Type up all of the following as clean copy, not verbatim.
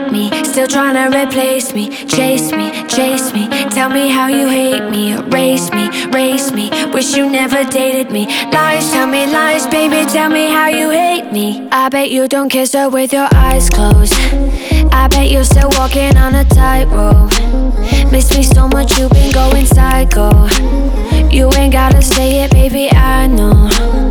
hate me, still trying to replace me. Chase me, chase me, tell me how you hate me. Erase me, race me, wish you never dated me. Lies, tell me lies, baby, tell me how you hate me. I bet you don't kiss her with your eyes closed. I bet you're still walking on a tightrope. Miss me so much, you've been going psycho. You ain't gotta say it, baby, I know.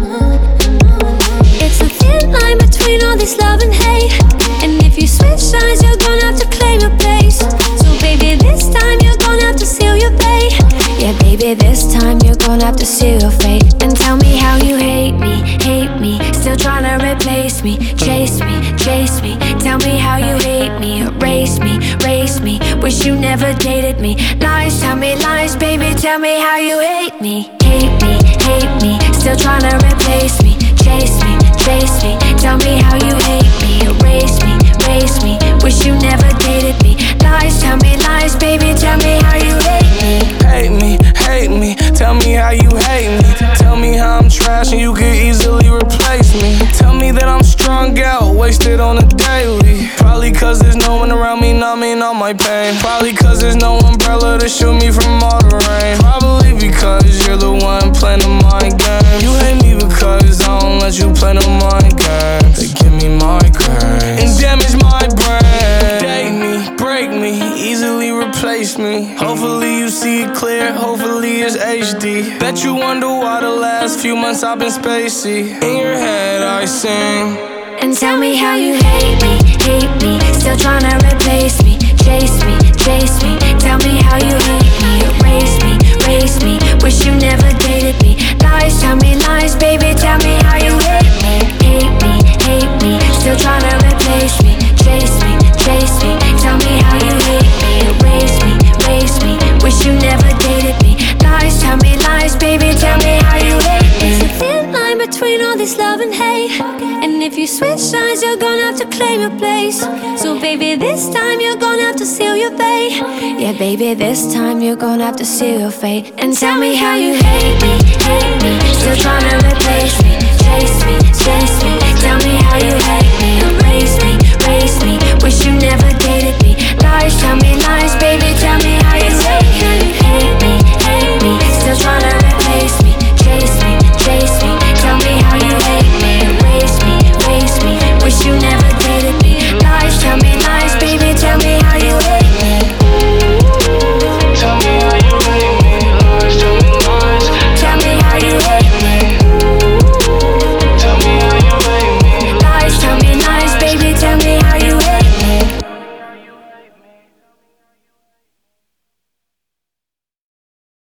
It's a thin line between all this love and hate, and if you switch sides, you're gonna have to claim your place. So baby, this time you're gonna have to seal your fate. Yeah, baby, this time you're gonna have to seal your fate. And tell me how you hate me, still trying to replace me. Chase me, chase me, tell me how you hate me. Erase me, race me, wish you never dated me. Lies, tell me lies, baby, tell me how you hate me. Hate me, still trying to replace me. Chase me, tell me how you hate me. Erase me, race me, wish you never dated me. Lies, tell me lies, baby, tell me how you hate me. Hate me, tell me how you hate me. Tell me how I'm trash and you could easily replace me. Tell me that I'm strung out, wasted on a daily. Probably cause there's no one around me numbing all my pain. Probably cause there's no umbrella to shield me from all the rain. Probably because you're the one playing the mind game. You hate me because I don't let you play no mind games. They give me migraines and damage my brain. Date me, break me, easily replace me. Hopefully you see it clear, hopefully it's HD. Bet you wonder why the last few months I've been spacey. In your head I sing. And tell me how you hate me, still trying to replace me. Chase me, tell me how you hate me. Erase me, race me, wish you never dated me. Lies, tell me lies, baby, tell me how you hate me. Hate me, still trying to replace me. Chase me, tell me how you hate me. Erase me, race me, wish you never dated me. Lies, tell me lies, baby, tell me how you hate me. It's a thin line between all this love and hate, and if you switch sides, you're gonna have to claim your place. So baby, this time you're gonna have to seal your fate. Yeah, baby, this time you're gonna have to seal your fate. And tell me how you hate me, still trying to replace me. Chase me, tell me how you hate me. Erase me,